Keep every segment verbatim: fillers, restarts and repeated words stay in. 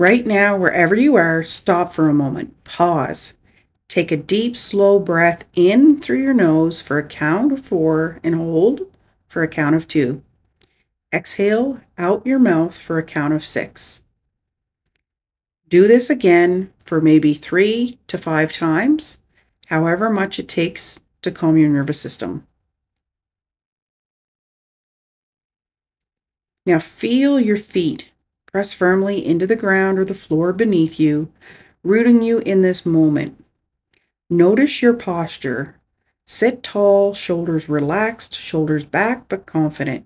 Right now, wherever you are, stop for a moment. Pause. Take a deep, slow breath in through your nose for a count of four and hold for a count of two. Exhale out your mouth for a count of six. Do this again for maybe three to five times, however much it takes to calm your nervous system. Now feel your feet press firmly into the ground or the floor beneath you, rooting you in this moment. Notice your posture. Sit tall, shoulders relaxed, shoulders back but confident.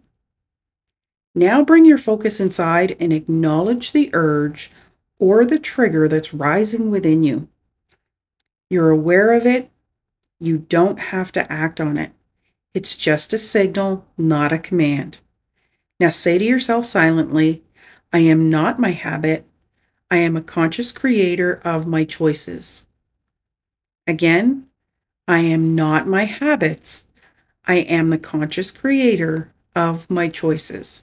Now bring your focus inside and acknowledge the urge or the trigger that's rising within you. You're aware of it. You don't have to act on it. It's just a signal, not a command. Now say to yourself silently, I am not my habit. I am a conscious creator of my choices. Again, I am not my habits. I am the conscious creator of my choices.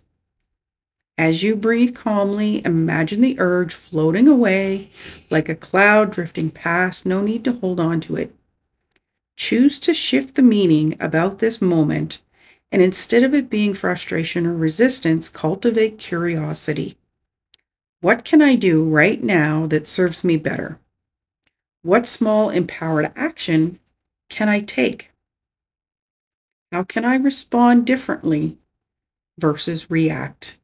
As you breathe calmly, imagine the urge floating away like a cloud drifting past. No need to hold on to it. Choose to shift the meaning about this moment, and instead of it being frustration or resistance, cultivate curiosity. What can I do right now that serves me better? What small empowered action can I take? How can I respond differently versus react?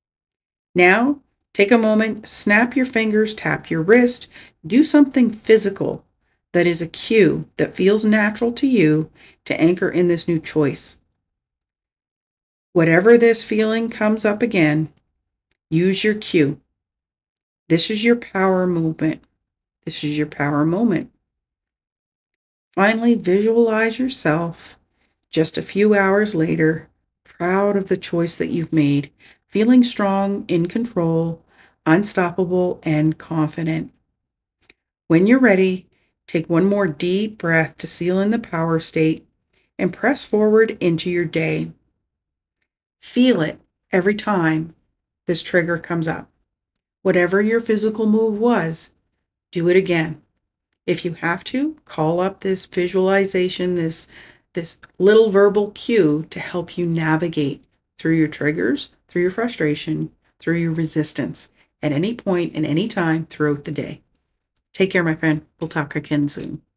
Now, take a moment, snap your fingers, tap your wrist, do something physical that is a cue that feels natural to you to anchor in this new choice. Whatever this feeling comes up again, use your cue. This is your power movement. This is your power moment. Finally, visualize yourself just a few hours later, proud of the choice that you've made, feeling strong, in control, unstoppable, and confident. When you're ready, take one more deep breath to seal in the power state and press forward into your day. Feel it every time this trigger comes up. Whatever your physical move was, do it again. If you have to, call up this visualization, this, this little verbal cue to help you navigate through your triggers, through your frustration, through your resistance at any point and any time throughout the day. Take care, my friend. We'll talk again soon.